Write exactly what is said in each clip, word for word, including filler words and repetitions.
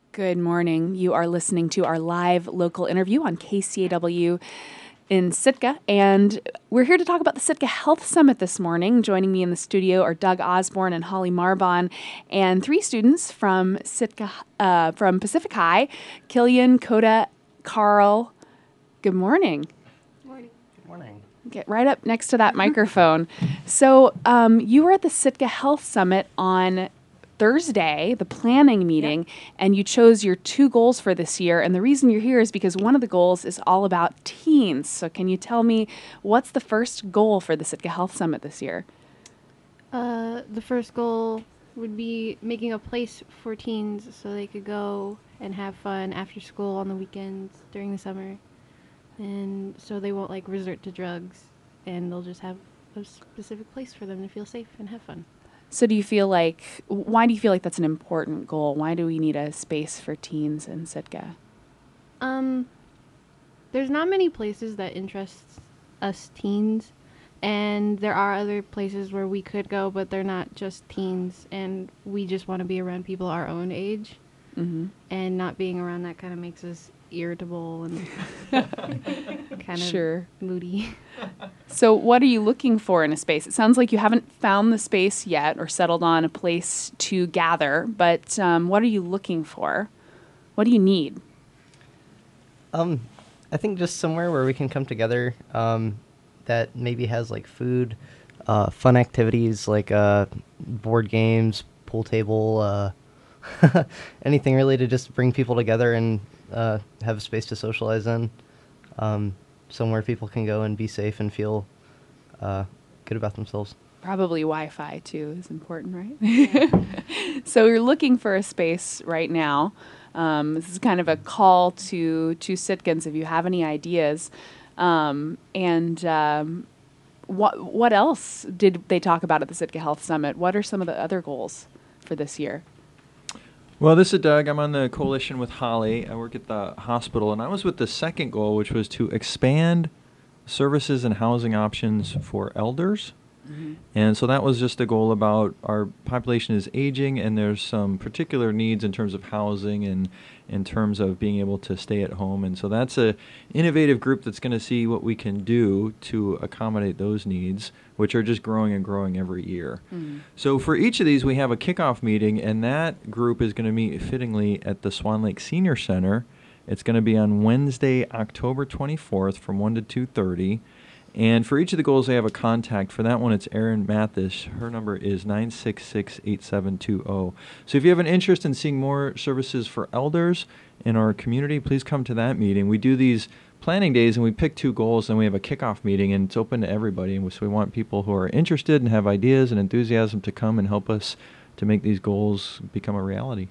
Good morning. You are listening to our live local interview on K C A W in Sitka, and we're here to talk about the Sitka Health Summit this morning. Joining me in the studio are Doug Osborne and Holly Marbon, and three students from Sitka, uh, from Pacific High, Killian, Coda, Carl. Good morning. Morning. Good morning. Get right up next to that microphone. So um, you were at the Sitka Health Summit on Thursday, the planning meeting, yep. and you chose your two goals for this year. And the reason you're here is because one of the goals is all about teens. So can you tell me what's the first goal for the Sitka Health Summit this year? Uh, the first goal would be making a place for teens so they could go and have fun after school on the weekends during the summer. And so they won't like resort to drugs, and they'll just have a specific place for them to feel safe and have fun. So do you feel like, why do you feel like that's an important goal? Why do we need a space for teens in Sitka? Um, there's not many places that interest us teens, and there are other places where we could go, but they're not just teens, and we just want to be around people our own age. Mm-hmm. And not being around that kind of makes us irritable and kind of sure. moody. So what are you looking for in a space? It sounds like you haven't found the space yet or settled on a place to gather, but um, what are you looking for? What do you need? Um, I think just somewhere where we can come together um, that maybe has like food, uh, fun activities like uh, board games, pool table, uh, anything really to just bring people together and uh, have a space to socialize in. Um, somewhere people can go and be safe and feel uh, good about themselves. Probably Wi-Fi too is important, right? Yeah. So you're looking for a space right now. Um, this is kind of a call to to Sitkans if you have any ideas. Um, and um, what what else did they talk about at the Sitka Health Summit? What are some of the other goals for this year? Well, this is Doug. I'm on the coalition with Holly. I work at the hospital, and I was with the second goal, which was to expand services and housing options for elders. Mm-hmm. And so that was just a goal about our population is aging, and there's some particular needs in terms of housing and in terms of being able to stay at home. And so that's a innovative group that's going to see what we can do to accommodate those needs, which are just growing and growing every year. Mm-hmm. So for each of these, we have a kickoff meeting, and that group is going to meet fittingly at the Swan Lake Senior Center. It's going to be on Wednesday, October twenty-fourth from one to two thirty. And for each of the goals, they have a contact. For that one, it's Erin Mathis. Her number is nine six six, eight seven two zero. So if you have an interest in seeing more services for elders in our community, please come to that meeting. We do these planning days, and we pick two goals, and we have a kickoff meeting, and it's open to everybody. And so we want people who are interested and have ideas and enthusiasm to come and help us to make these goals become a reality.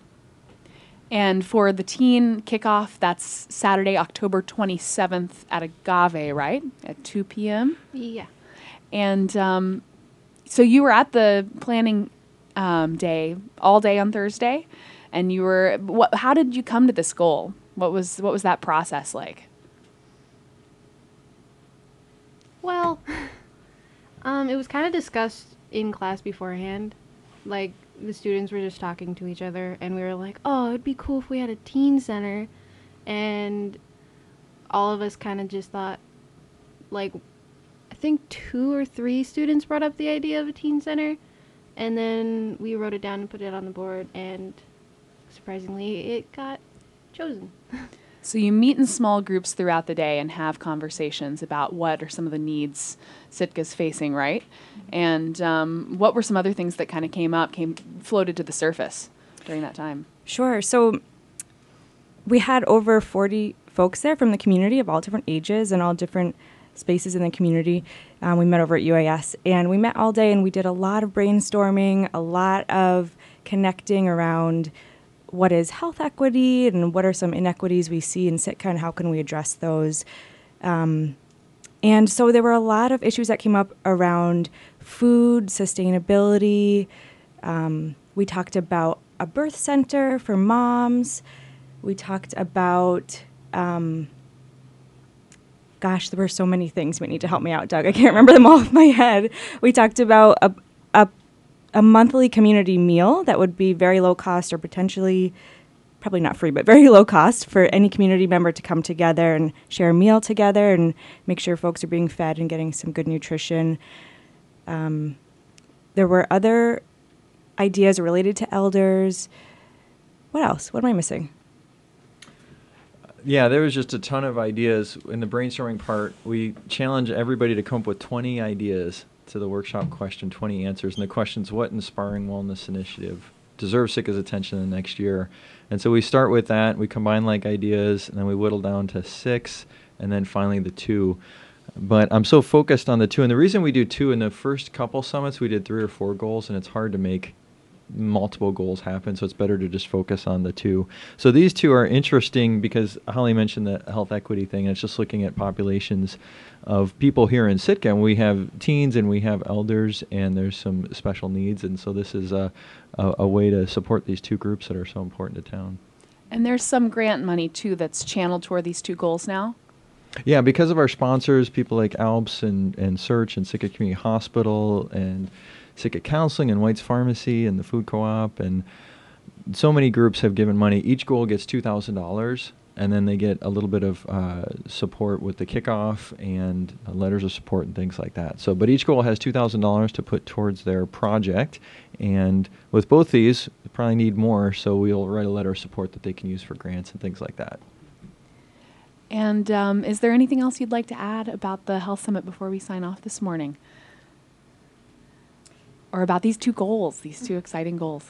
And for the teen kickoff, that's Saturday, October twenty-seventh at Agave, right? At two p.m.? Yeah. And um, so you were at the planning um, day all day on Thursday, and you were. What? How did you come to this goal? What was what was that process like? Well, um, it was kind of discussed in class beforehand, like. The students were just talking to each other, and we were like, oh, it'd be cool if we had a teen center. And all of us kind of just thought, like, I think two or three students brought up the idea of a teen center, and then we wrote it down and put it on the board, and surprisingly, it got chosen. So you meet in small groups throughout the day and have conversations about what are some of the needs Sitka's facing, right? Mm-hmm. And um, what were some other things that kind of came up, came floated to the surface during that time? Sure. So we had over forty folks there from the community of all different ages and all different spaces in the community. Um, we met over at U A S, and we met all day, and we did a lot of brainstorming, a lot of connecting around what is health equity and what are some inequities we see in Sitka and how can we address those. Um, and so there were a lot of issues that came up around food, sustainability. Um, we talked about a birth center for moms. We talked about, um, gosh, there were so many things. We need to help me out, Doug. I can't remember them all off my head. We talked about a, a a monthly community meal that would be very low cost or potentially probably not free, but very low cost for any community member to come together and share a meal together and make sure folks are being fed and getting some good nutrition. Um, there were other ideas related to elders. What else? What am I missing? Yeah, there was just a ton of ideas in the brainstorming part. We challenged everybody to come up with twenty ideas to the workshop question, twenty answers. And the question's, what inspiring wellness initiative deserves Sitka's attention in the next year? And so we start with that. We combine like ideas, and then we whittle down to six, and then finally the two. But I'm so focused on the two. And the reason we do two, in the first couple summits, we did three or four goals, and it's hard to make multiple goals happen, so it's better to just focus on the two. So these two are interesting because Holly mentioned the health equity thing, and it's just looking at populations of people here in Sitka. And we have teens and we have elders, and there's some special needs, and so this is a, a, a way to support these two groups that are so important to town. And there's some grant money, too, that's channeled toward these two goals now? Yeah, because of our sponsors, people like ALPS and, and Search and Sitka Community Hospital and Sitka Counseling and White's Pharmacy and the Food Co-op, and so many groups have given money. Each goal gets two thousand dollars, and then they get a little bit of uh, support with the kickoff and uh, letters of support and things like that. So, but each goal has two thousand dollars to put towards their project, and with both these, they probably need more, so we'll write a letter of support that they can use for grants and things like that. And um, is there anything else you'd like to add about the Health Summit before we sign off this morning? Or about these two goals, these two exciting goals?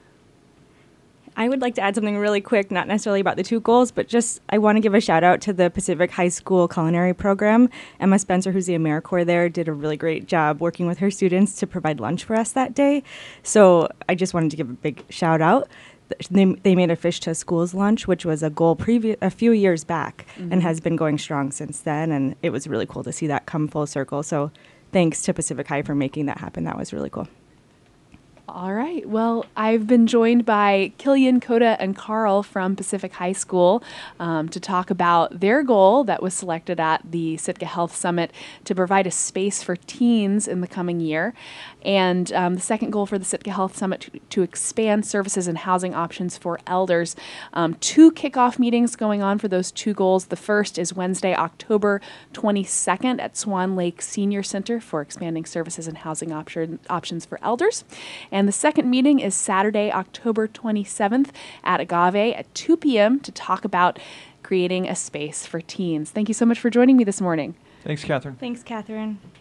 I would like to add something really quick, not necessarily about the two goals, but just I want to give a shout out to the Pacific High School culinary program. Emma Spencer, who's the AmeriCorps there, did a really great job working with her students to provide lunch for us that day. So I just wanted to give a big shout out. They, they made a Fish to Schools lunch, which was a goal previous a few years back, mm-hmm. and has been going strong since then. And it was really cool to see that come full circle. So thanks to Pacific High for making that happen. That was really cool. All right. Well, I've been joined by Killian, Coda, and Carl from Pacific High School um, to talk about their goal that was selected at the Sitka Health Summit to provide a space for teens in the coming year. And um, the second goal for the Sitka Health Summit to, to expand services and housing options for elders. Um, two kickoff meetings going on for those two goals. The first is Wednesday, October twenty-second at Swan Lake Senior Center for expanding services and housing option, options for elders. And the second meeting is Saturday, October twenty-seventh at Agave at two p.m. to talk about creating a space for teens. Thank you so much for joining me this morning. Thanks, Catherine. Thanks, Catherine.